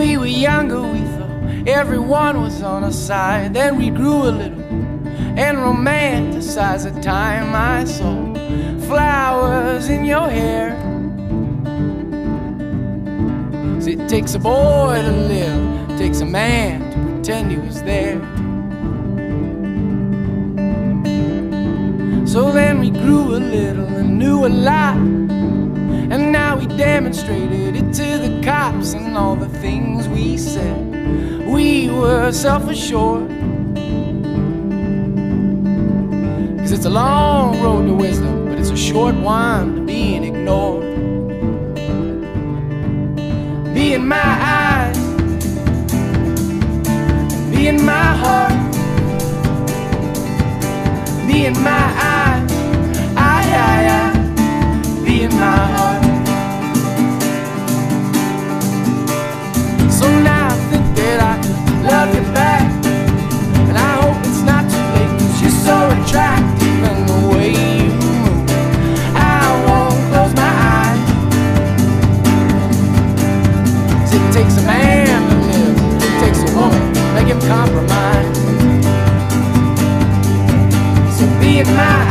we were younger, we thought everyone was on our side. Then we grew a little and romanticized the time I saw flowers in your hair. So it takes a boy to live, it takes a man to pretend he was there. So then we grew a little and knew a lot, and now we demonstrated it to the cops. And all the things we said, we were self-assured. 'Cause it's a long road to wisdom, but it's a short one to being ignored. Be in my eyes, be in my heart, be in my eyes, be in my heart. So now I think that I love you back, and I hope it's not too late, 'cause you're so attractive and the way you move, I won't close my eyes. 'Cause it takes a man to live, it takes a woman to make him compromise. So be in my